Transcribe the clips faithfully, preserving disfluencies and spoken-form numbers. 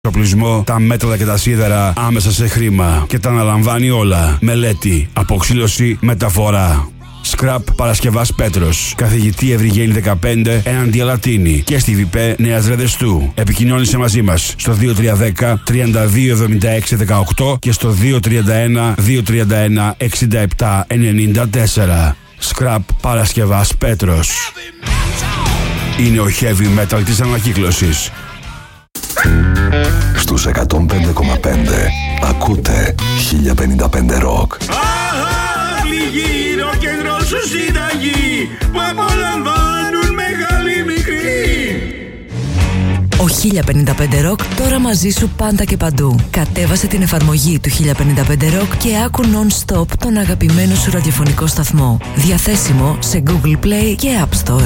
Εξοπλισμό, τα μέταλλα και τα σίδερα άμεσα σε χρήμα και τα αναλαμβάνει όλα. Μελέτη, αποξήλωση, μεταφορά. Σκραπ Παρασκευάς Πέτρος. Καθηγητή Ευρυγένη δεκαπέντε έναντι Αλατίνη. Και στη ΒΙΠΕ Νέας Ρεδεστού. Επικοινώνησε μαζί μας στο δύο τρία ένα μηδέν τριάντα δύο εβδομήντα έξι δεκαοκτώ και στο δύο τρία ένα δύο τρία ένα εξήντα επτά ενενήντα τέσσερα. Σκραπ Παρασκευάς Πέτρος. Είναι ο heavy metal της ανακύκλωσης. Στους εκατόν πέντε κόμμα πέντε ακούτε χίλια πενήντα πέντε Rock. Γύρω κέντρο σου συνταγή που απολαμβάνουν μεγάλοι μικροί. Ο χίλια πενήντα πέντε Rock τώρα μαζί σου πάντα και παντού. Κατέβασε την εφαρμογή του χίλια πενήντα πέντε Rock και άκου non-stop τον αγαπημένο σου ραδιοφωνικό σταθμό. Διαθέσιμο σε Google Play και App Store.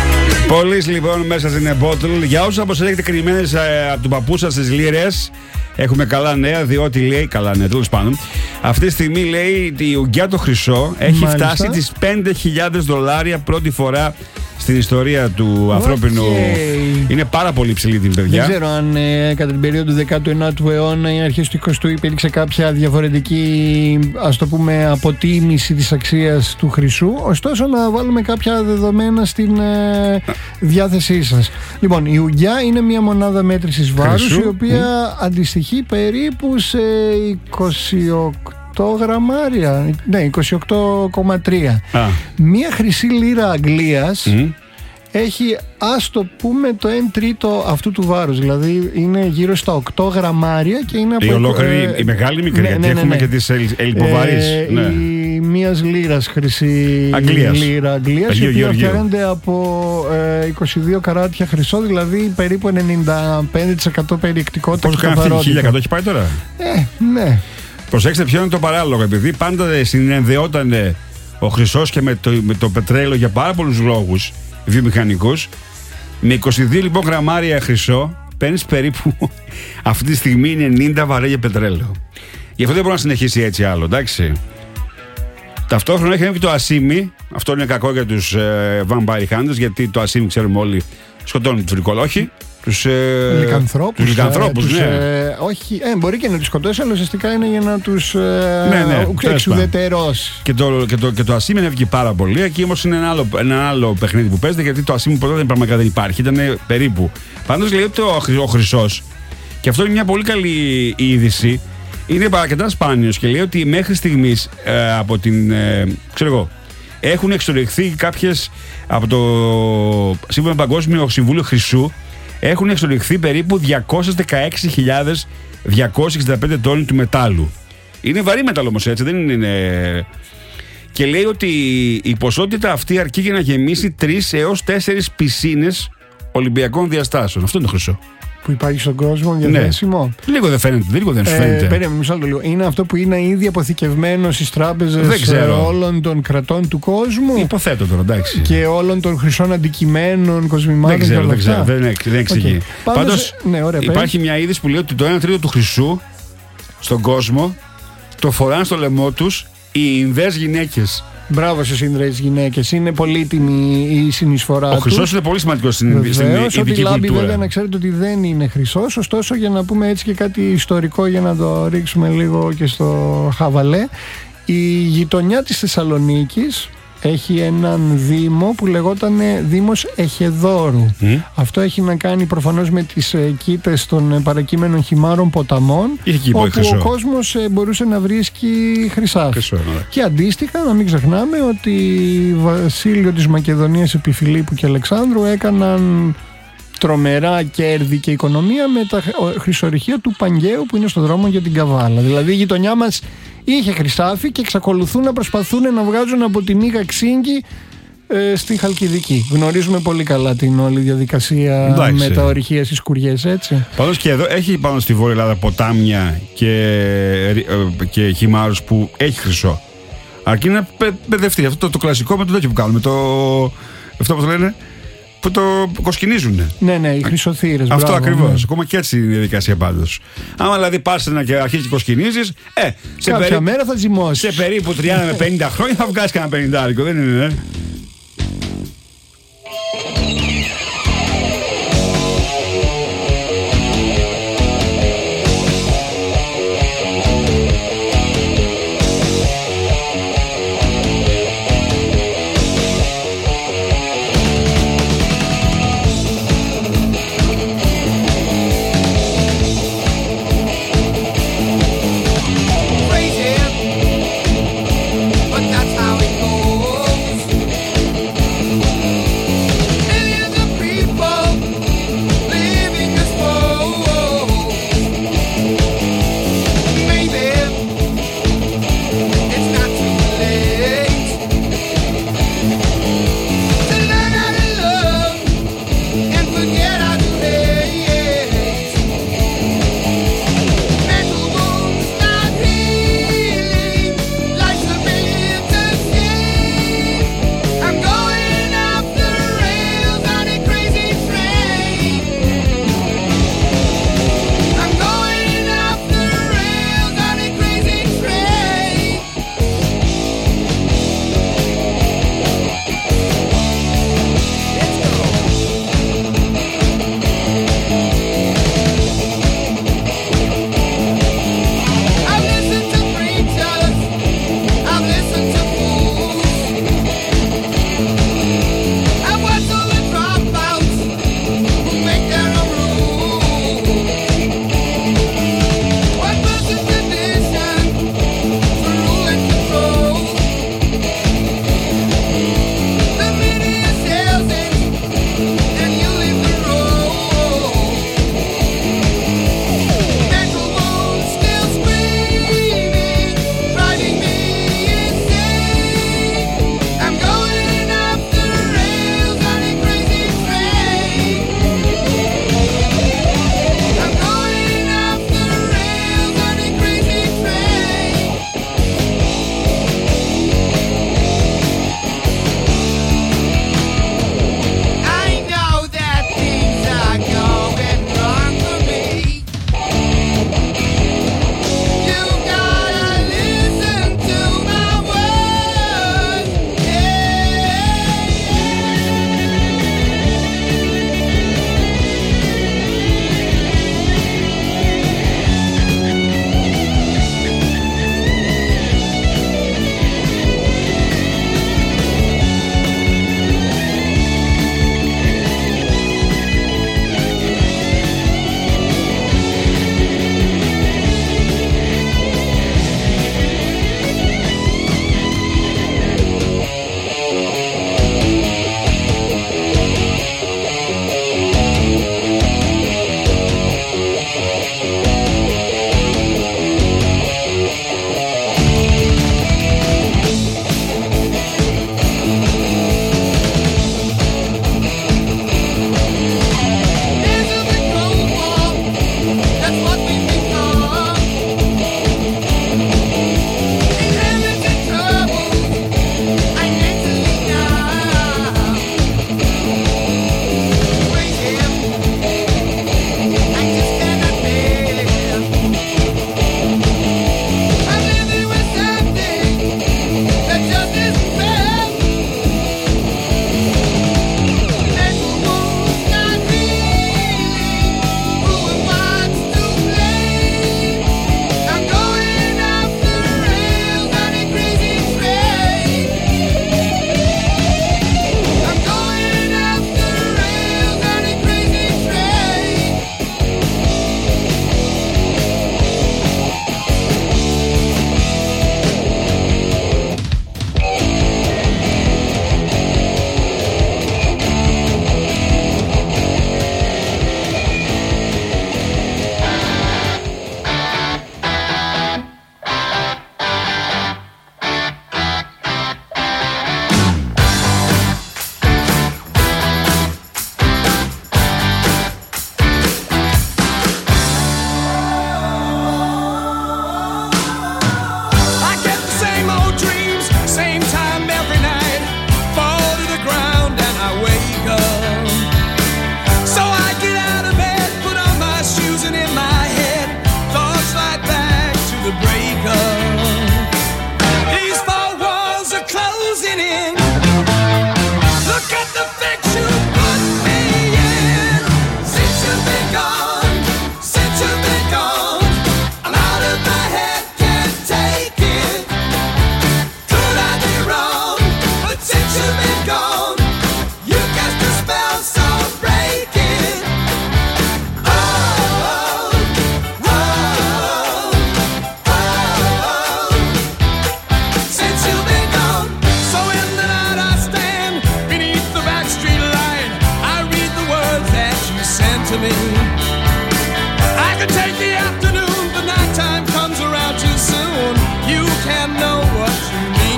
Πόλης λοιπόν μέσα στην Bottle. Για όσους αποσέλεγετε κρυμμένες ε, από τον παππού σας στις λίρες, Έχουμε καλά νέα, διότι λέει. Καλά νέα, τέλος πάντων. Αυτή τη στιγμή λέει ότι η Ουγγιά το χρυσό έχει Μάλιστα. φτάσει τις πέντε χιλιάδες δολάρια πρώτη φορά στην ιστορία του okay. ανθρώπινου. Είναι πάρα πολύ ψηλή την παιδιά. Δεν ξέρω αν ε, κατά την περίοδο του δέκατου ενάτου αιώνα ή αρχές του εικοστού υπήρξε κάποια διαφορετική, ας το πούμε, αποτίμηση της αξίας του χρυσού. Ωστόσο, να βάλουμε κάποια δεδομένα στην ε, διάθεσή σας. Λοιπόν, η Ουγγιά είναι μια μονάδα μέτρησης βάρους, χρυσού. η οποία mm. αντιστοιχεί περίπου σε είκοσι οκτώ γραμμάρια. Ναι, είκοσι οκτώ κόμμα τρία. Ah. Μία χρυσή λίρα Αγγλίας mm. έχει, ας το πούμε, το ένα τρίτο αυτού του βάρους. Δηλαδή είναι γύρω στα οκτώ γραμμάρια και είναι από. Η ολόκληρη, ε, η μεγάλη μικρή, ναι, γιατί ναι, ναι, έχουμε ναι. και τις ελικοβαρείς. Ε, ναι. Η μίας λίρας χρυσή Αγγλίας. λίρα Αγγλίας, η οποία φτιάχνεται από ε, είκοσι δύο καράτια χρυσό, δηλαδή περίπου ενενήντα πέντε τοις εκατό περιεκτικότητα. Πόσο κάνει αυτή, χίλια εκατό έχει πάει τώρα? Ε, ναι. Προσέξτε ποιο είναι το παράλογο, επειδή πάντα συνενδεόταν ο χρυσός και με το, με το πετρέλαιο για πάρα πολλούς λόγους βιομηχανικούς. Με είκοσι δύο λοιπόν γραμμάρια χρυσό παίρνεις περίπου αυτή τη στιγμή ενενήντα βαρέλια πετρέλαιο. Γι' αυτό δεν μπορεί να συνεχίσει έτσι άλλο, εντάξει. Ταυτόχρονα έχει και το ασίμι. Αυτό είναι κακό για τους ε, vampire hunters, γιατί το ασίμι, ξέρουμε όλοι, σκοτώνουν τους βρικολόχοι. Τους ε, λικανθρώπους, τους λικανθρώπους ε, τους, ναι. ε, όχι, ε, μπορεί και να τους σκοτώσει, αλλά ουσιαστικά είναι για να τους ε, ναι, ναι, εξουδετερώσει. Και το, και το, και το ασίμι έβγε πάρα πολύ. Εκεί όμως είναι ένα άλλο, ένα άλλο παιχνίδι που παίζεται, γιατί το ασίμι ποτέ δεν, πραγματικά δεν υπάρχει. Ήταν περίπου. Πάντως λέει ότι ο, ο χρυσός, και αυτό είναι μια πολύ καλή είδηση, είναι αρκετά σπάνιος και λέει ότι μέχρι στιγμής ε, από την. Ε, ξέρω εγώ, έχουν εξορυχθεί κάποιες από το σύμφωνα με Παγκόσμιο Συμβούλιο Χρυσού. Έχουν εξορυχθεί περίπου διακόσιες δεκαέξι χιλιάδες διακόσιες εξήντα πέντε τόνοι του μετάλλου. Είναι βαρύ μετάλλο όμως, έτσι, δεν είναι. Και λέει ότι η ποσότητα αυτή αρκεί για να γεμίσει τρεις έως τέσσερις πισίνες Ολυμπιακών διαστάσεων. Αυτό είναι το χρυσό. Που υπάρχει στον κόσμο διαθέσιμο. Ναι. Λίγο δεν φαίνεται, λίγο δεν σου φαίνεται. Ε, Περίμενε, μισό λεπτό λίγο. Είναι αυτό που είναι ήδη αποθηκευμένο στις τράπεζες όλων των κρατών του κόσμου. Υποθέτω τώρα, εντάξει. Και όλων των χρυσών αντικειμένων, κοσμημάτων. Δεν ξέρω, δεν ξέρω. Δεν, δεν εξηγεί. Okay. Πάντως, ναι, ωραία, υπάρχει μια είδηση που λέει ότι το ένα τρίτο του χρυσού στον κόσμο το φοράνε στο λαιμό τους οι Ινδές γυναίκες. Μπράβο στις Ινδρές γυναίκες. Είναι πολύτιμη η συνεισφορά τους. Ο χρυσός είναι πολύ σημαντικός στην ειδική κουλτούρα. Ό,τι λάμπει, βέβαια, να ξέρετε ότι δεν είναι χρυσός. Ωστόσο, για να πούμε έτσι και κάτι ιστορικό, για να το ρίξουμε λίγο και στο χαβαλέ, η γειτονιά της Θεσσαλονίκης έχει έναν δήμο που λεγόταν Δήμος Εχεδόρου. Mm. Αυτό έχει να κάνει προφανώς με τις ε, κήτες των παρακείμενων χυμάρων ποταμών, όπου χρυσό. Ο κόσμος ε, μπορούσε να βρίσκει χρυσά. Χρυσό, και αντίστοιχα, να μην ξεχνάμε ότι βασίλειο της Μακεδονίας επί Φιλίππου και Αλεξάνδρου έκαναν τρομερά κέρδη και οικονομία με τα χρυσορυχεία του Παγκαίου που είναι στον δρόμο για την Καβάλα. Δηλαδή η γειτονιά μας είχε χρυσάφι και εξακολουθούν να προσπαθούν να βγάζουν από τη Μήγα Ξύγκη ε, στη Χαλκιδική. Γνωρίζουμε πολύ καλά την όλη διαδικασία. Εντάξει. Με τα ορυχεία στις Κουριές, έτσι. Πάντως και εδώ έχει πάνω στη Βόρεια Ελλάδα ποτάμια και, ε, και χυμάρους που έχει χρυσό. Αρκεί να παιδευτεί. Αυτό το, το κλασικό με το τέτοιο που κάνουμε. Το, αυτό που το λένε. Που το κοσκινίζουν. Ναι, ναι, οι χρυσοθύρες. Αυτό ακριβώς. Ναι. Ακόμα και έτσι είναι η διαδικασία πάντως. Άμα δηλαδή πας να και αρχίσεις και κοσκινίζεις, ε, σε, περί... μέρα θα τζιμώσεις. Σε περίπου τριάντα με πενήντα χρόνια θα βγάλεις κανένα πενηντάρικο, δεν είναι, ε?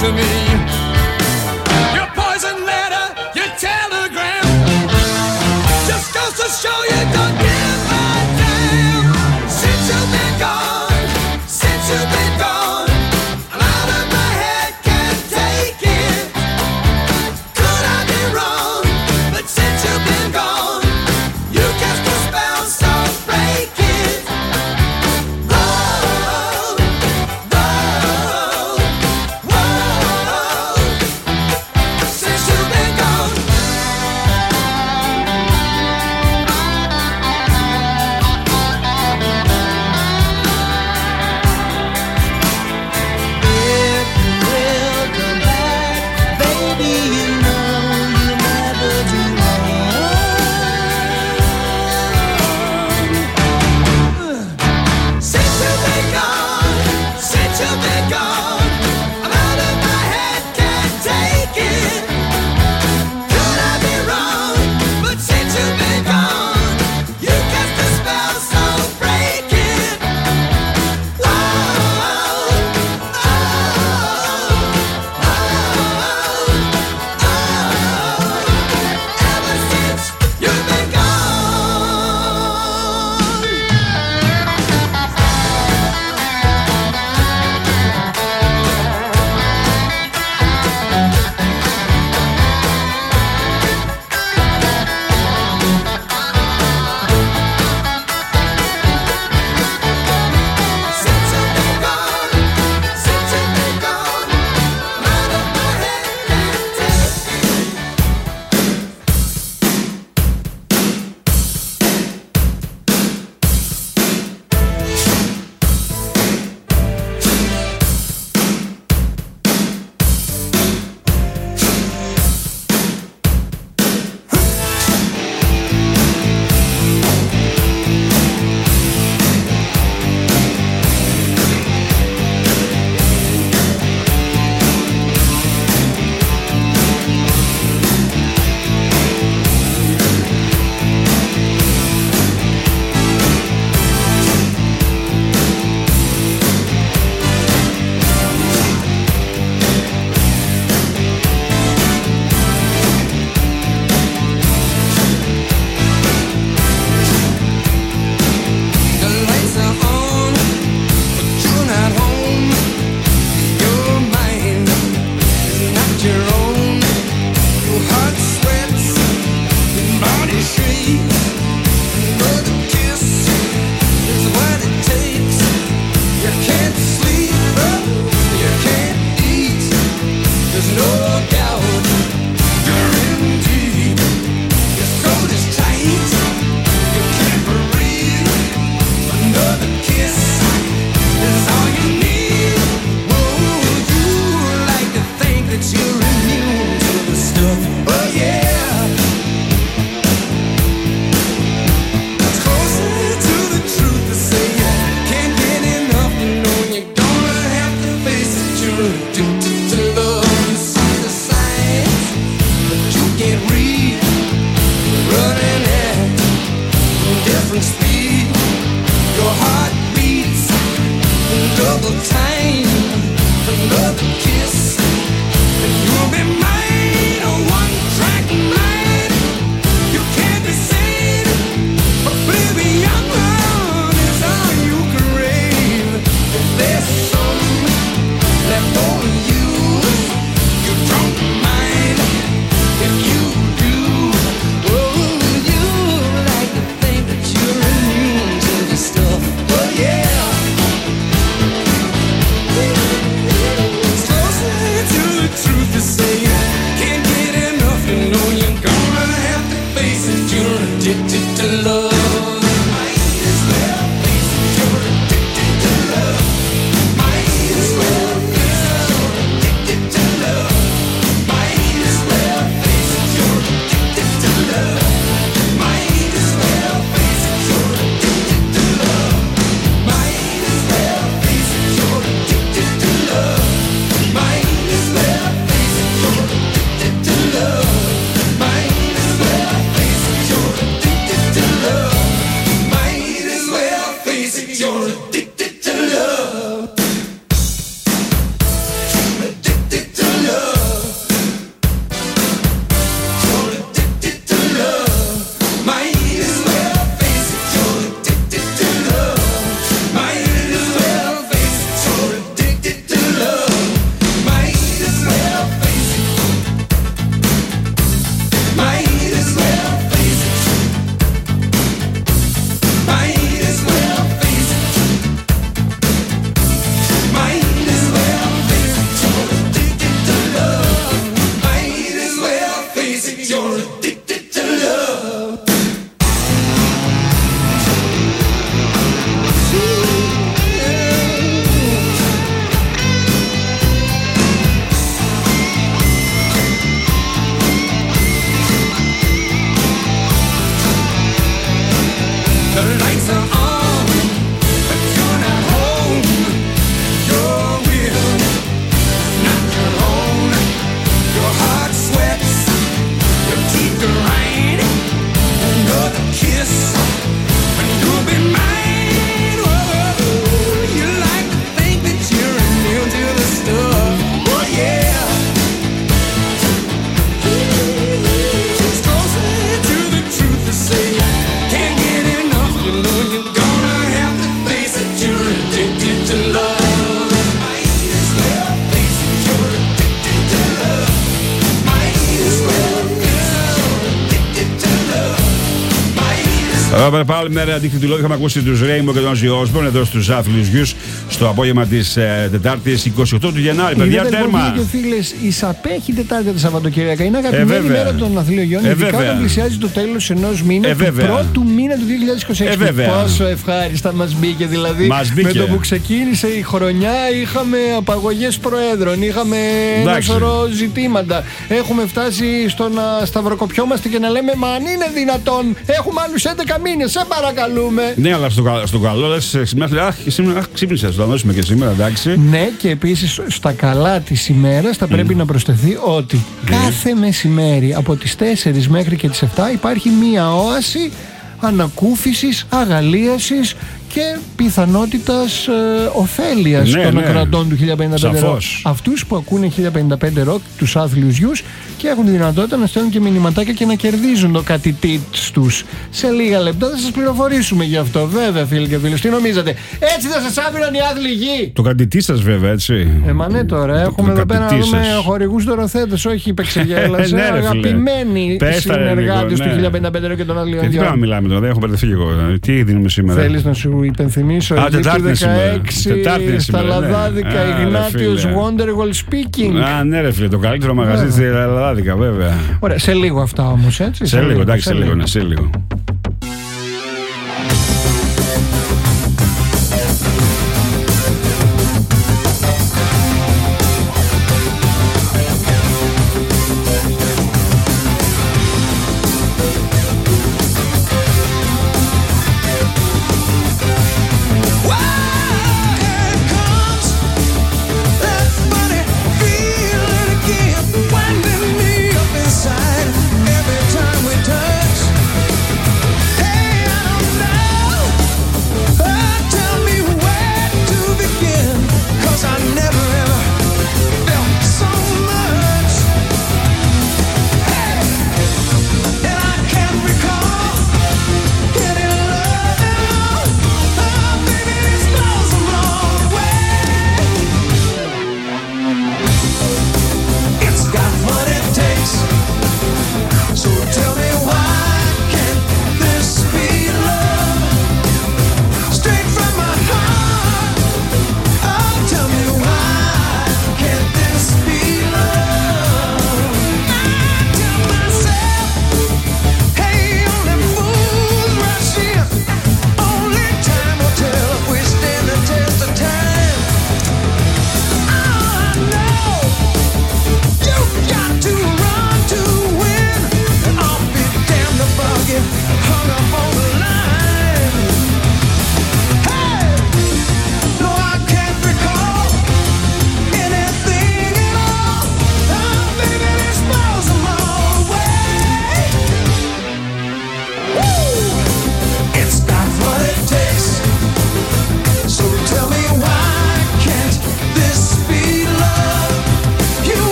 to me. Your poison letter, your telegram, just goes to show you don't give a damn. Since you've been gone, since you've been gone, I'm out of my head, can't take it. Could I be wrong? But since you've been gone, you cast a spell, so break it. Oh, oh, oh, since you've been gone. If you will come back, baby, you know you'll never be wrong. Since you've been gone, since you've been gone, I'm out of my head, can't take it. Could I be wrong? But since you've been gone, you cast a spell, so break it. Oh, oh, oh, ever since you've been gone. Πάλι μέρα δίκτυο του λόγου είχαμε ακούσει τους Rainbow και τον Ozzy Osbourne εδώ στους άθλιους γιους στο απόγευμα της ε, Τετάρτης είκοσι οκτώ του Γενάρη. Παιδιά, τέρμα. Λοιπόν, φίλες, η ΣΑΠΕ έχει Τετάρτη τα Σαββατοκύριακα. Είναι αγαπημένη ε, μέρα των αθλίων γιών. Ε, ειδικά όταν πλησιάζει το τέλος ενός μήνα, ε, του πρώτου μήνα του δύο χιλιάδες είκοσι έξι. Ε, Πόσο ευχάριστα μας μπήκε δηλαδή. Μας μπήκε. Με το που ξεκίνησε η χρονιά είχαμε απαγωγές προέδρων, είχαμε ένα σωρό ζητήματα. Έχουμε φτάσει στο να σταυροκοπιόμαστε και να λέμε μα αν είναι δυνατόν, έχουμε άλλους έντεκα μήνες, σε παρακαλούμε. Ναι, αλλά στο, στο καλό λες σήμερα, αχ, σήμερα ξύπνησες, θα δώσουμε και σήμερα, εντάξει. Ναι, και επίσης στα καλά της ημέρας θα πρέπει mm. να προσθεθεί ότι mm. κάθε μεσημέρι από τις τέσσερις μέχρι και τις επτά υπάρχει μία όαση ανακούφισης, αγαλίασης και πιθανότητας ε, ωφέλειας ναι, των ναι. ακροατών του χίλια πενήντα πέντε Rock. Αυτούς που ακούνε χίλια πενήντα πέντε Rock, τους άθλιους γιους, και έχουν τη δυνατότητα να στέλνουν και μηνυματάκια και να κερδίζουν το κάτι tips τους. Σε λίγα λεπτά θα σας πληροφορήσουμε γι' αυτό. Βέβαια, φίλοι και φίλοι, τι νομίζετε, έτσι θα σας άφηναν οι άθλοι γη? Το κατητή σας, βέβαια, έτσι. Ε, μα ναι, τώρα έχουμε εδώ πέρα να δούμε χορηγούς δωροθέτες, όχι υπεξεγέλας. ναι, αγαπημένοι συνεργάτες του χίλια πενήντα πέντε Rock και των άθλιων γιών. Τι πράγμα μιλάμε τώρα, δεν έχω μπερδευτεί εγώ. Τι δίνουμε σήμερα? Θέλεις να σου υπενθυμίσω? Α, Τετάρτη δεκαέξι στα Λαδάδικα, Ιγνάτιος Wonderwall Speaking. Α, ναι, ρε φίλε, το καλύτερο μαγαζί στη Λαδάδικα, βέβαια. Ωραία, σε λίγο αυτά όμως, έτσι. Σε λίγο, εντάξει, σε λίγο, ναι, σε λίγο. Winding me up inside every time we touch.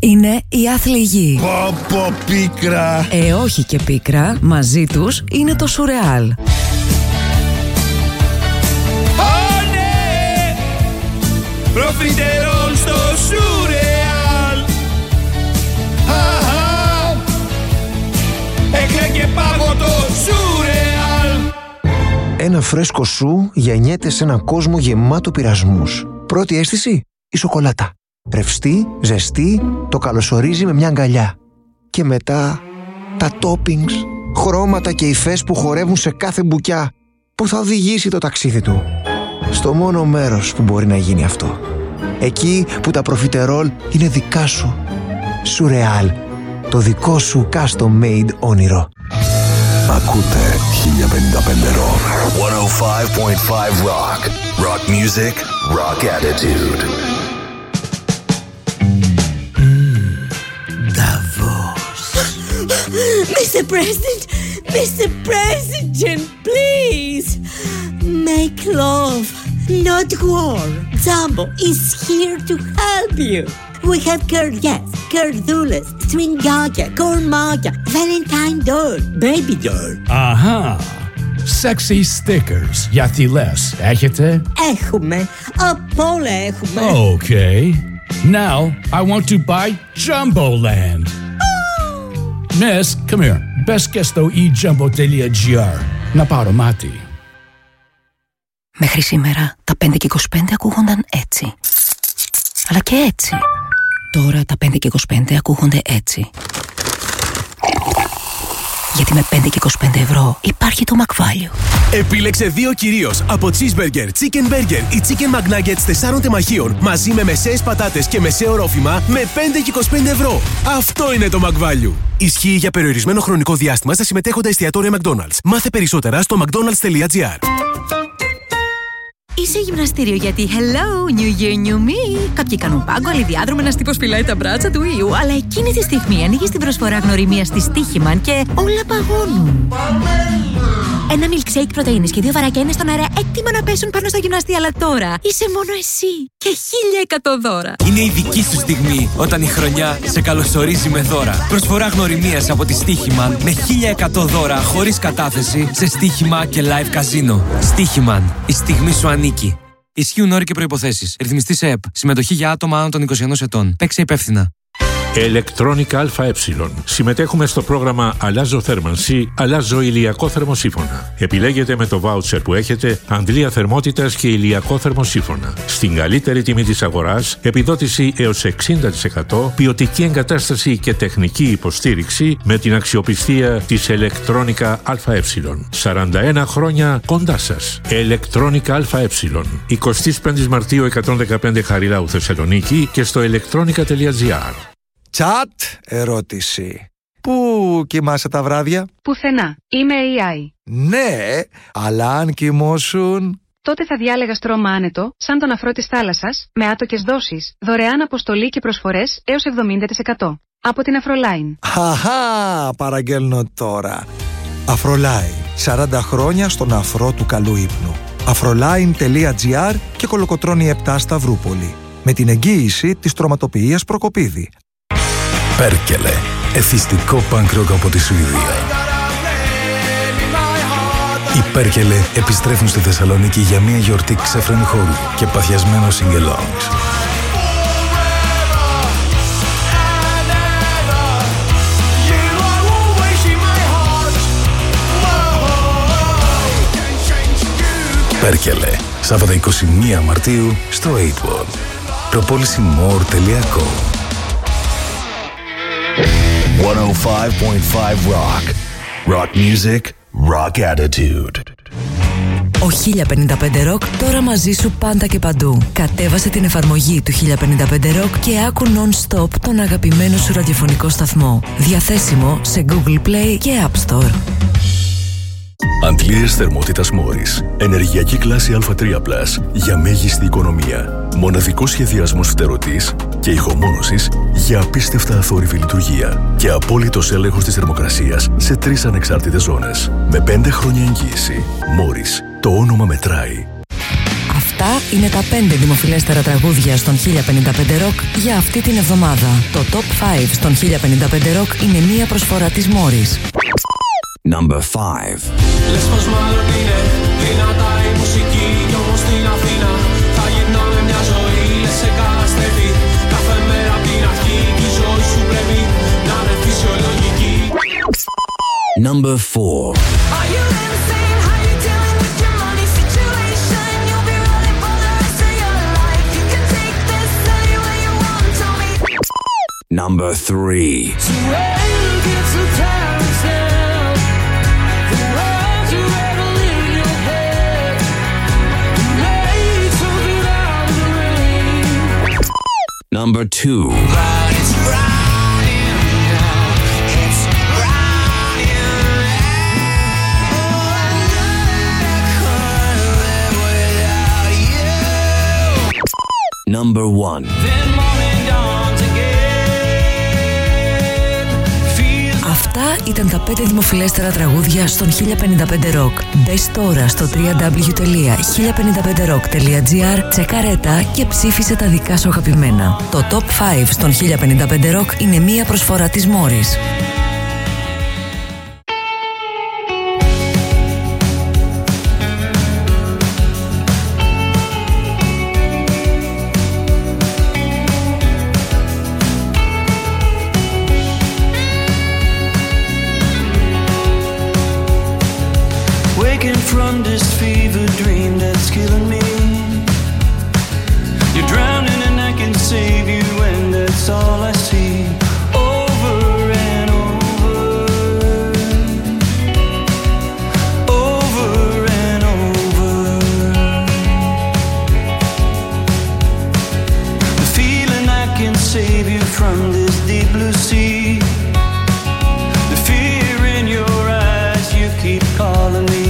είναι οι άθλοι γη. Πω πω πίκρα. Ε, όχι και πίκρα, μαζί τους είναι το Σουρεάλ. Προφιτερόλ στο Σουρεάλ. Έκλαιγε πάγο το Σουρεάλ. Ένα φρέσκο σου γεννιέται σε έναν κόσμο γεμάτο πειρασμούς. Πρώτη αίσθηση, η σοκολάτα. Ρευστή, ζεστή, το καλωσορίζει με μια αγκαλιά. Και μετά τα toppings, χρώματα και υφές που χορεύουν σε κάθε μπουκιά, που θα οδηγήσει το ταξίδι του στο μόνο μέρος που μπορεί να γίνει αυτό. Εκεί που τα προφιτερόλ είναι δικά σου. Σουρεάλ, το δικό σου custom made όνειρο. Ακούτε χίλια πενήντα πέντε Rock. εκατόν πέντε κόμμα πέντε Rock. Rock music, rock attitude. Davos. Mister President, Mister President, please. Make love, not war. Jumbo is here to help you. We have Kurdias, Kurdulas, Stringaya, Kormaya, Valentine doll, baby doll. Αχα! Sexy stickers για θηλές. Έχετε? Έχουμε, απ' όλα έχουμε. Okay. Now I want to buy Jumboland. Oh. Miss, come here. Μπες και στο e jumbo dot g r να πάρω μάτι. Μέχρι σήμερα τα πέντε και είκοσι πέντε ακούγονταν έτσι. Αλλά και έτσι. Τώρα τα πέντε και είκοσι πέντε ακούγονται έτσι. Γιατί με πέντε και είκοσι πέντε ευρώ υπάρχει το McValue. Επίλεξε δύο κυρίως από cheeseburger, chicken burger ή chicken McNuggets τεσσάρων τεμαχίων μαζί με μεσαίες πατάτες και μεσαίο ρόφημα με πέντε και είκοσι πέντε ευρώ. Αυτό είναι το McValue. Ισχύει για περιορισμένο χρονικό διάστημα στα συμμετέχοντα εστιατόρια McDonald's. Μάθε περισσότερα στο mcdonalds τελεία gr. Είσαι γυμναστήριο γιατί hello, new year, new me. Κάποιοι κάνουν πάγκο, άλλοι διάδρομο, ένας τύπος φυλάει τα μπράτσα του ήλιου. Αλλά εκείνη τη στιγμή ανοίγεις την προσφορά γνωριμίας της Στίχημαν και όλα παγώνουν. Ένα milkshake πρωτεΐνης και δύο βαράκια είναι στον αέρα έτοιμα να πέσουν πάνω στο γυμναστή. Αλλά τώρα είσαι μόνο εσύ και χίλια εκατό δώρα. Είναι η δική σου στιγμή όταν η χρονιά σε καλωσορίζει με δώρα. Προσφορά γνωριμίας από τη Στίχημαν με χίλια εκατό δώρα χωρίς κατάθεση σε στοίχημα και live καζίνο. Στίχημαν. Η στιγμή σου ανήκει. Ισχύουν όροι και προϋποθέσεις. Ρυθμιστή σε ΕΠ. Συμμετοχή για άτομα άνω των είκοσι ενός ετών. Παίξε υπεύθυνα. Electronica ΑΕ. Συμμετέχουμε στο πρόγραμμα Αλλάζω θέρμανση, αλλάζω ηλιακό θερμοσύφωνα. Επιλέγετε με το βάουτσερ που έχετε αντλία θερμότητας και ηλιακό θερμοσύφωνα. Στην καλύτερη τιμή της αγοράς, επιδότηση έως εξήντα τοις εκατό, ποιοτική εγκατάσταση και τεχνική υποστήριξη με την αξιοπιστία της Electronica ΑΕ. σαράντα ένα χρόνια κοντά σας. Electronica ΑΕ. εικοστή πέμπτη Μαρτίου εκατόν δεκαπέντε Χαριλάου Θεσσαλονίκη και στο electronica τελεία gr. Τσατ ερώτηση. Πού κοιμάσαι τα βράδια? Πουθενά. Είμαι έι άι. Ναι, αλλά αν κοιμώσουν... Τότε θα διάλεγα στρώμα άνετο, σαν τον αφρό της θάλασσας, με άτοκες δόσεις, δωρεάν αποστολή και προσφορές έως εβδομήντα τοις εκατό. Από την Αφρολάιν. Χαχά, παραγγέλνω τώρα. Αφρολάιν. σαράντα χρόνια στον αφρό του καλού ύπνου. αφρολάιν τελεία gr και Κολοκοτρώνη επτά Σταυρούπολη. Με την εγγύηση της τροματοποιίας Προκοπίδη. Πέρκελε. Εθιστικό punk rock από τη Σουηδία. Οι Πέρκελε επιστρέφουν στη Θεσσαλονίκη για μια γιορτή ξέφρενη χώρου και παθιασμένο sing-alongs. Πέρκελε. Σάββατο είκοσι μία Μαρτίου στο έιτ World. προπόληση more τελεία com. εκατόν πέντε κόμμα πέντε Rock. Rock music, rock attitude. Ο χίλια πενήντα πέντε Rock τώρα μαζί σου πάντα και παντού. Κατέβασε την εφαρμογή του χίλια πενήντα πέντε Rock και άκου non-stop τον αγαπημένο σου ραδιοφωνικό σταθμό. Διαθέσιμο σε Google Play και App Store. Αντλίες θερμότητας Μόρις. Ενεργειακή κλάση Α τρία πλας για μέγιστη οικονομία. Μοναδικός σχεδιασμός φτερωτής και ηχομόνωσης για απίστευτα αθόρυβη λειτουργία. Και απόλυτος έλεγχος της θερμοκρασίας σε τρεις ανεξάρτητες ζώνες. Με πέντε χρόνια εγγύηση. Μόρις. Το όνομα μετράει. Αυτά είναι τα πέντε δημοφιλέστερα τραγούδια στον χίλια πενήντα πέντε Rock για αυτή την εβδομάδα. Το Top πέντε στον χίλια πενήντα πέντε Rock είναι μία προσφορά της Morris. Number five. Λες πως μάλλον είναι δυνατά η μουσική κι όμως στην Αθήνα θα γυρνάμε μια ζωή, λες σε καταστρέφει κάθε μέρα απ' την αρχή κι η ζωή σου πρέπει να είναι φυσιολογική. Number four. Number three. Number two. Number one. Αυτά ήταν τα πέντε δημοφιλέστερα τραγούδια στον χίλια πενήντα πέντε Rock. Μπες τώρα στο double-u double-u double-u τελεία χίλια πενήντα πέντε rock τελεία gr, τσεκαρέτα και ψήφισε τα δικά σου αγαπημένα. Το Top πέντε στον χίλια πενήντα πέντε Rock είναι μία προσφορά της Morris. From this fever dream that's killing me, you're drowning and I can save you, and that's all I see. Over and over, over and over. The feeling I can save you from this deep blue sea. The fear in your eyes, you keep calling me.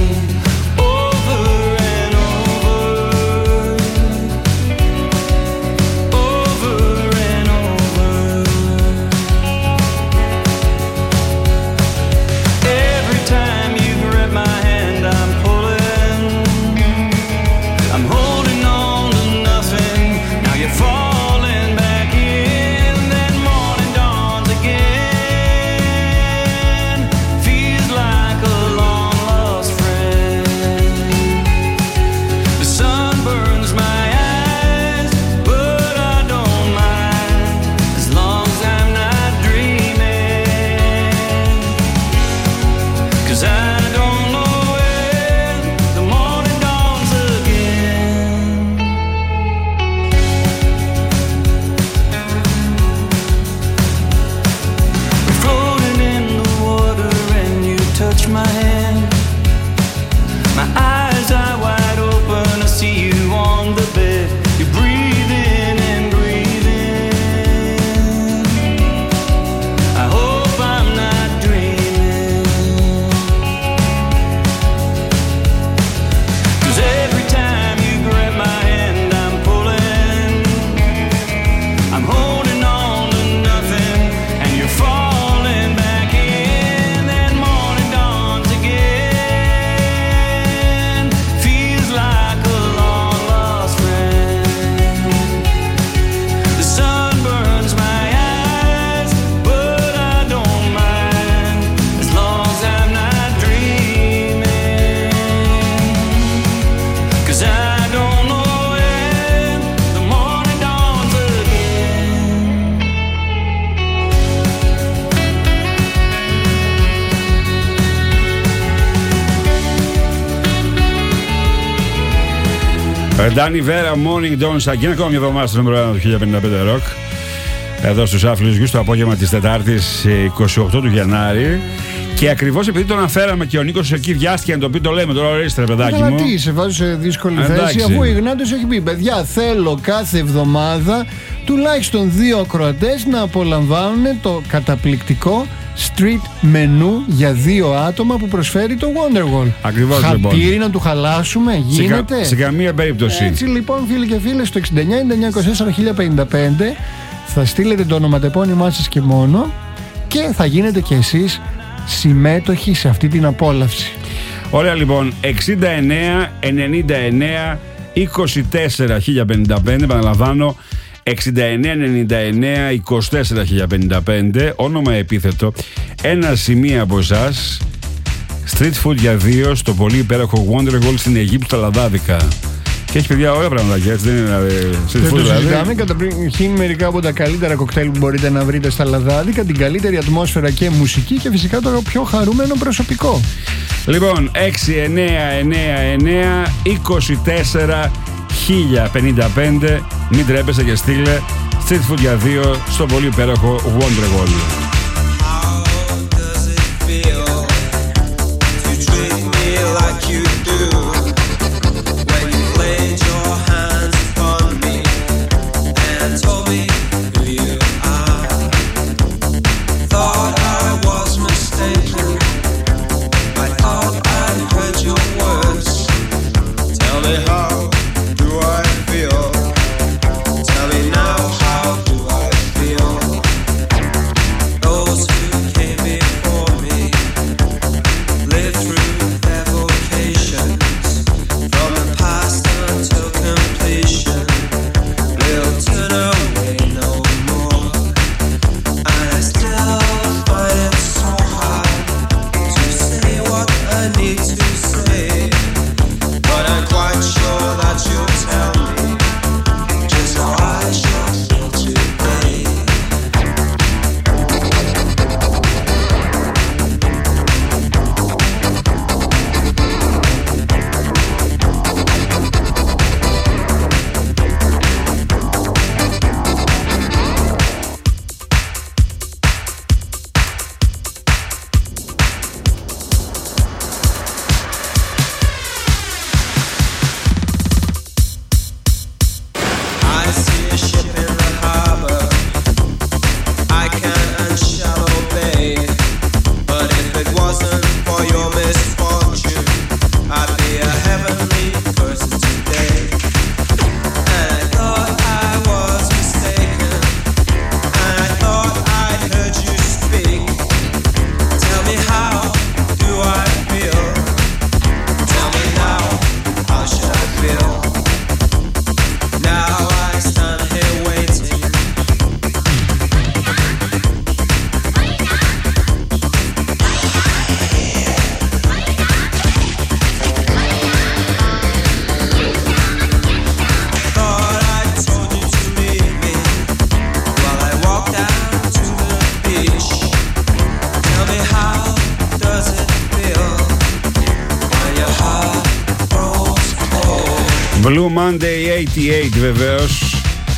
Ντάνι Βέρα, Morning Dawn, και ακόμα μια εβδομάδα στο νούμερο ένα του χίλια πενήντα πέντε Rock. Εδώ στους Άφλιους Γιους, το απόγευμα της Τετάρτης είκοσι οκτώ του Γενάρη. Και ακριβώς επειδή τον αναφέραμε και ο Νίκος εκεί βιάστηκε να το πει, το λέμε τώρα, ορίστε, παιδάκι μου. Αλλά τι, σε βάζω σε δύσκολη Εντάξει. θέση, αφού ο Ιγνάτος έχει πει: παιδιά, θέλω κάθε εβδομάδα τουλάχιστον δύο ακροατές να απολαμβάνουν το καταπληκτικό street menu για δύο άτομα που προσφέρει το Wonderwall. Ακριβώς, Χαπήρι λοιπόν. να του χαλάσουμε, γίνεται. Σε, κα, σε καμία περίπτωση. Έτσι λοιπόν, φίλοι και φίλες, στο εξήντα εννιά εννιακόσια είκοσι τέσσερα χίλια πενήντα πέντε θα στείλετε το ονοματεπώνυμά σας και μόνο, και θα γίνετε κι εσείς συμμέτοχοι σε αυτή την απόλαυση. Ωραία, λοιπόν, εξήντα εννέα ενενήντα εννέα είκοσι τέσσερα χίλια πενήντα πέντε, επαναλαμβάνω, εξήντα εννέα ενενήντα εννέα είκοσι τέσσερα χίλια πενήντα πέντε, όνομα επίθετο, ένα σημείο από εσάς, street food για δύο στο πολύ υπέροχο Wonderwall στην Αιγύπτου στα Λαδάδικα. Και έχει παιδιά όλα πραγματάκια, έτσι δεν είναι δηλαδή, street food δηλαδή. Συζητάμε καταρχήν μερικά από τα καλύτερα κοκτέιλ που μπορείτε να βρείτε στα Λαδάδικα, την καλύτερη ατμόσφαιρα και μουσική και φυσικά το πιο χαρούμενο προσωπικό. Λοιπόν, έξι εννέα εννέα εννέα είκοσι τέσσερα χίλια πενήντα πέντε, μην τρέπεσαι και στείλε street food για δύο στο πολύ υπέροχο Wonderwall. Blue Monday ογδόντα οκτώ βεβαίως.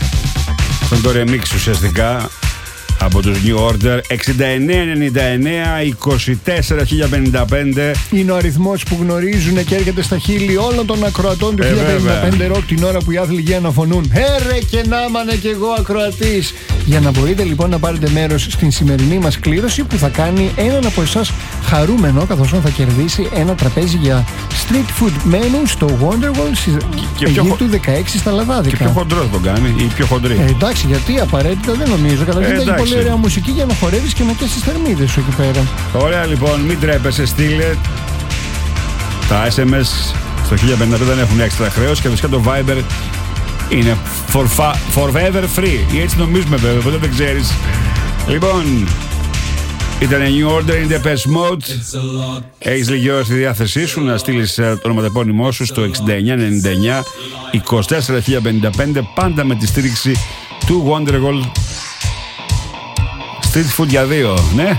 Αυτό είναι το remix ουσιαστικά από τους New Order. Εξήντα εννέα ενενήντα εννέα είκοσι τέσσερα χίλια πενήντα πέντε είναι ο αριθμός που γνωρίζουν και έρχεται στα χείλη όλων των ακροατών του ε, χίλια πενήντα πέντε Rock την ώρα που οι άθλοι για να φωνούν «Έρε και να μανε κι εγώ ακροατής». Για να μπορείτε λοιπόν να πάρετε μέρος στην σημερινή μας κλήρωση που θα κάνει έναν από εσάς χαρούμενο, καθώς θα κερδίσει ένα τραπέζι για street food menu στο Wonderwall Αιγύπτου δεκαέξι στα Λαδάδικα. Και πιο χοντρό τον κάνει ή πιο χοντρή. Ε, εντάξει, γιατί απαραίτητα δεν νομίζω. Καταρχήν ε, έχει πολύ ωραία μουσική για να χορεύεις και να πιάσεις τις θερμίδες σου εκεί πέρα. Ωραία λοιπόν, μην τρέπεσαι, στείλε. Τα ες εμ ες στο χίλια πενήντα πέντε δεν έχουν έξτρα χρέος και φυσικά το Viber είναι for fa- forever free. Ή έτσι νομίζουμε βέβαια, οπότε δεν ξέρεις. Λοιπόν, ήταν New Order in the Depeche Mode. Έχεις λίγη ώρα στη διάθεσή σου να στείλεις το ονοματεπώνυμό σου στο εξήντα εννέα ενενήντα εννέα είκοσι τέσσερα χίλια πενήντα πέντε, πάντα με τη στήριξη του Wonderwall Street Food για δύο. Ναι.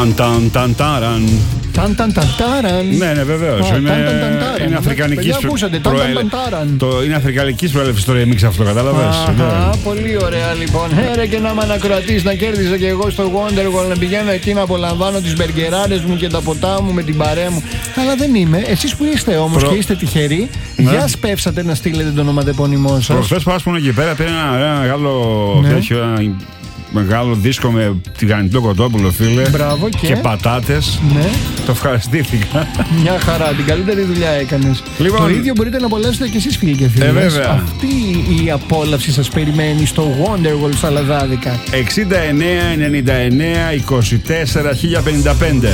Ταν ταν ταν τάραν. Ταν ταν ταν τάραν. Ναι, ναι, βεβαίως. Α, Είναι, ταν, ταν, ταν, τάραν. είναι αφρικανικής Παιδιά, ακούσατε, ταν, προέλε- ταν, ταν, τάραν. το, είναι αφρικανικής προέλευσης το remix αυτό, κατάλαβες. Αχα, πολύ ωραία λοιπόν. Έρε και να είμαι ανακροατής, να κέρδισα και εγώ στο Wonderwall, να πηγαίνω εκεί να απολαμβάνω τις μπεργκεράδες μου και τα ποτά μου με την παρέα μου. Αλλά δεν είμαι. Εσείς που είστε όμως Προ... και είστε τυχεροί, ναι. για σπεύσατε να στείλετε τον ονοματεπώνυμό σας. Προχθές πάσπουν εκεί πέρα, πήρε ένα, ένα μεγάλο Ναι. τέτοιο, ένα μεγάλο δίσκο με τηγανιτό κοτόπουλο, φίλε. Μπράβο, και... και πατάτες. Ναι. Το ευχαριστήθηκα. Μια χαρά, την καλύτερη δουλειά έκανες. Λοιπόν, το ίδιο μπορείτε να απολαύσετε και εσείς, φίλοι και φίλες. Ε, βέβαια. Αυτή η απόλαυση σας περιμένει στο Wonderwall στα Λαδάδικα. εξήντα εννέα ενενήντα εννέα είκοσι τέσσερα χίλια πενήντα πέντε.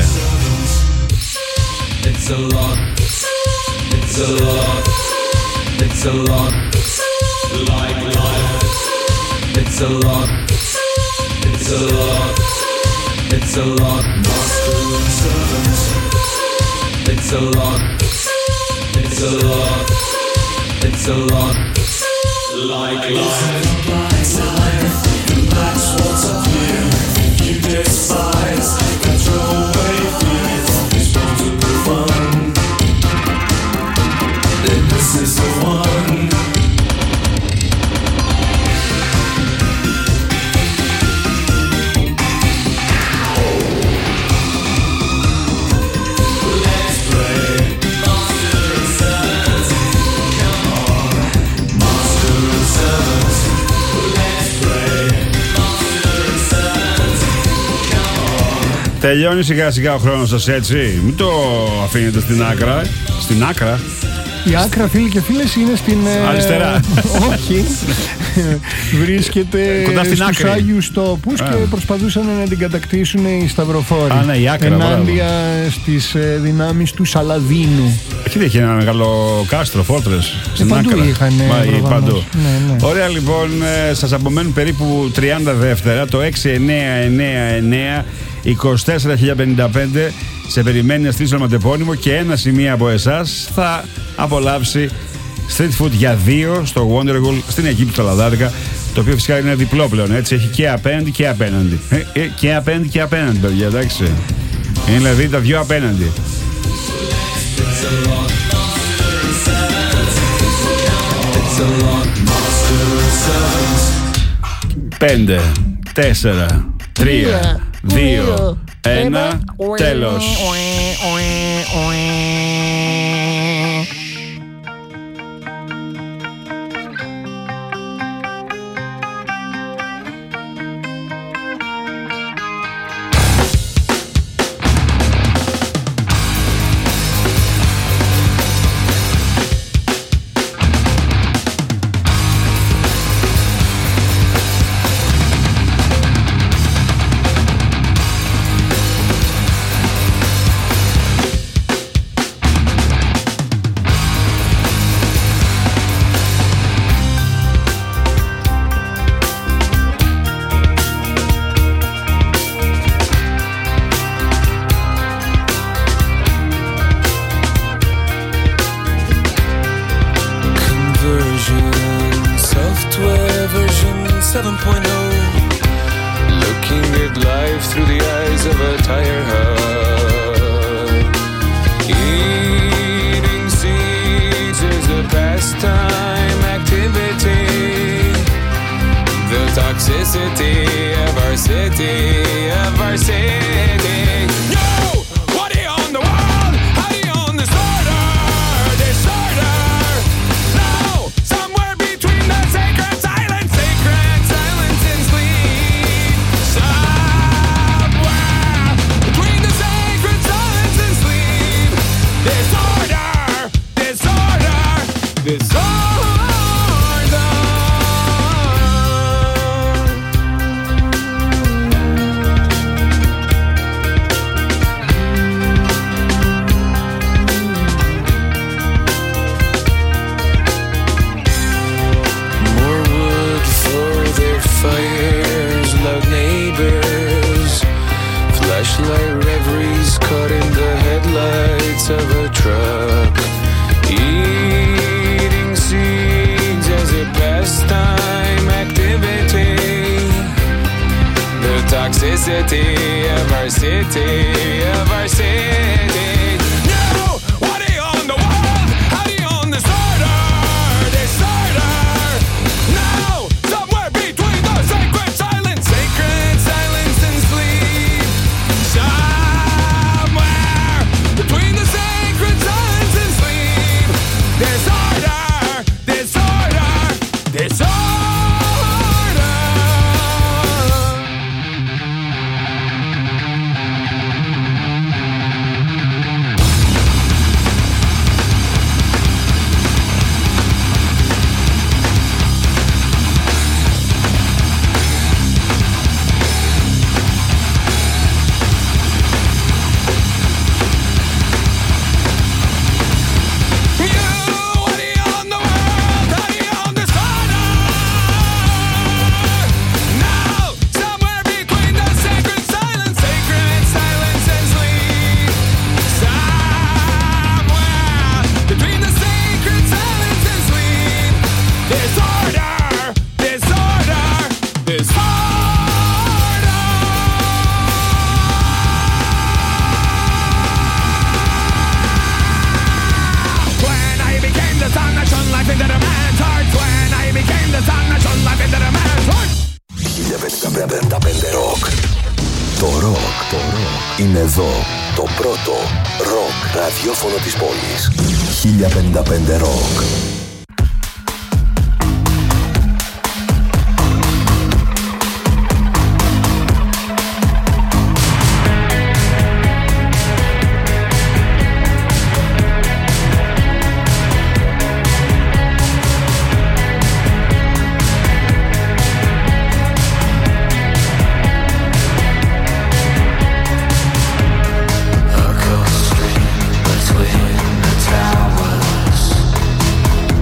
It's a lot. It's a lot. It's a lot. Like life. It's a lot. It's a lot. It's a lot. Master and servant. It's a lot. It's a lot. It's a lot. Like life. It's a life. And that's what's up here. You despise. Control away fear from disposable fun. Then this is the one. Τελειώνει σιγά σιγά ο χρόνος σας, έτσι. Μην το αφήνετε στην άκρα. Στην άκρα. Η άκρα, φίλοι και φίλες, είναι στην... ε, Αριστερά. Όχι. Βρίσκεται κοντά στην στους άκρη. Άγιους Τόπους Α. και προσπαθούσαν να την κατακτήσουν οι Σταυροφόροι. Α, ναι, η άκρα, ενάντια στις ε, δυνάμεις του Σαλαδίνου. Εκεί δεν είχε ένα μεγάλο κάστρο, φόρτρες. Στην παντού άκρα. είχαν, Μα, προφανώς. παντού. Ναι, ναι. Ωραία, λοιπόν, ε, σας απομένουν περίπου τριάντα δεύτερα. Το έξι εννέα εννέα εννέα είκοσι τέσσερα χίλια πενήντα πέντε σε περιμένει να στείλει ονοματεπώνυμο και ένα σημείο από εσάς θα απολαύσει street food για δύο στο Wonderwall στην Αιγύπτου τα Λαδάδικα. Το οποίο φυσικά είναι διπλό πλέον, έτσι. Έχει και απέναντι και απέναντι. Ε, ε, και απέναντι και απέναντι, παιδιά, εντάξει. Είναι δηλαδή τα δυο απέναντι. Πέντε, τέσσερα, τρία, δύο, ένα, τέλος. seven point oh. Looking at life through the eyes of a tire hub. Eating seeds is a pastime activity. The toxicity of our city, of our city. Yo! What do you on the wall? How do you on disorder? Disorder! No! Somewhere between the sacred silence, sacred silence and sleep. Somewhere between the sacred silence and sleep. Disorder! Disorder! Disorder! Fires, loud neighbors, flashlight reveries caught in the headlights of a truck. Eating seeds as a pastime activity. The toxicity toxicity of our city, of our city. Now, what do you own the world? How do you own this order, this order? Now, somewhere between the sacred silence, sacred silence and sleep. Somewhere between the sacred silence and sleep. Disorder, disorder, disorder. Είναι εδώ το πρώτο ροκ ραδιόφωνο της πόλης. χίλια πενήντα πέντε Rock. Between the towers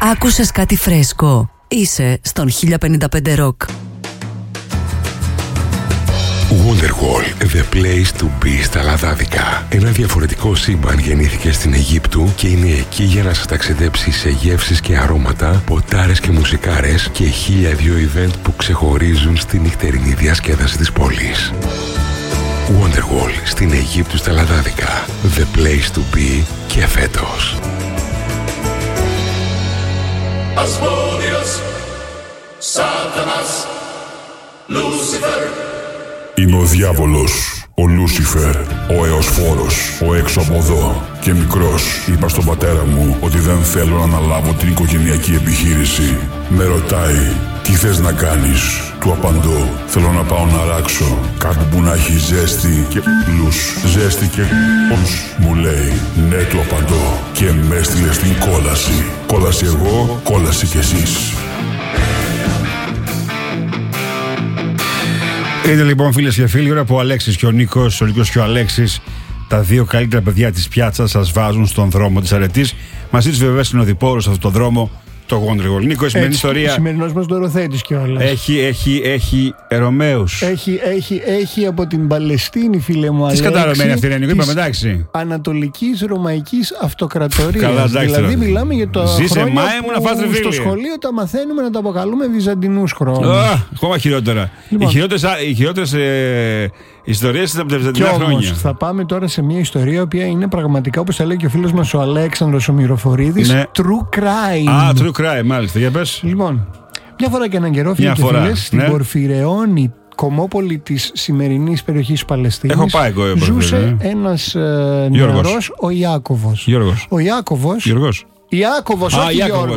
Άκουσες κάτι φρέσκο? Είσαι στον χίλια πενήντα πέντε Rock. Wonderwall, the place to be στα Λαδάδικα. Ένα διαφορετικό σύμπαν γεννήθηκε στην Αιγύπτου και είναι εκεί για να σας ταξιδέψει σε γεύσεις και αρώματα, ποτάρες και μουσικάρες και χίλια δύο event που ξεχωρίζουν στη νυχτερινή διασκέδαση της πόλης. Wonderwall στην Αιγύπτου στα Λαδάδικα. The place to be και φέτος. Asmodeus, Satanas, Lucifer. Είμαι ο διάβολος, ο Λούσιφερ, ο Εωσφόρος, ο έξω από εδώ. Και μικρός είπα στον πατέρα μου ότι δεν θέλω να αναλάβω την οικογενειακή επιχείρηση. Με ρωτάει, τι θες να κάνεις? Του απαντώ, θέλω να πάω να ράξω κάτι που να έχει ζέστη και πλούς. Ζέστη και πλούς, μου λέει. Ναι, του απαντώ, και με έστειλε στην κόλαση. Κόλαση εγώ, κόλαση κι εσείς. Είναι λοιπόν, φίλες και φίλοι, ώρα που ο Αλέξης και ο Νίκος, ο Νίκος και ο Αλέξης, τα δύο καλύτερα παιδιά της πιάτσας, σας βάζουν στον δρόμο της αρετής. Μαζί τους βέβαια είναι ο διπόρος σε αυτόν τον δρόμο, το Wonderwall. Νίκο, η σημερινή ιστορία. Ο σημερινός μας Δωροθέτης κιόλας. Έχει, έχει, έχει Ρωμαίους. Έχει, έχει, έχει από την Παλαιστίνη, φίλε μου, Αλέξη. Τι καταρωμένη αυτή είναι, Νίκο, είπαμε εντάξει. Ανατολικής Ρωμαϊκής Αυτοκρατορίας. Καλά, εντάξει. Δηλαδή, μιλάμε για το Ζήσε χρόνια μάε μου να φας που ρεβίλι. στο σχολείο τα μαθαίνουμε να τα αποκαλούμε βυζαντινούς χρόνους. Oh, ακόμα χειρότερα. Λοιπόν, οι χειρότερες, οι χειρότερες ε, ιστορίες ήταν από τα βυζαντινά χρόνια. Θα πάμε τώρα σε μια ιστορία, η οποία είναι πραγματικά, όπως θα λέει και ο φίλος μας ο Αλέξανδρος ο Μυροφορίδης, ναι. true crime. Α, ah, true crime, μάλιστα. Για πες. Λοιπόν, μια φορά και έναν καιρό, φίλοι και φίλες, στην ναι. Πορφυρεώνη, Κομμόπολη της σημερινής περιοχής Παλαιστίνης, Έχω πάει εγώ, ζούσε ναι. ένας ε, νεαρός, ο Ιάκωβος. Γιώργος. Ο Ιάκωβος. Γιώργος. Ιάκωβος, Α, όχι Ιάκωβος. Γιώργος.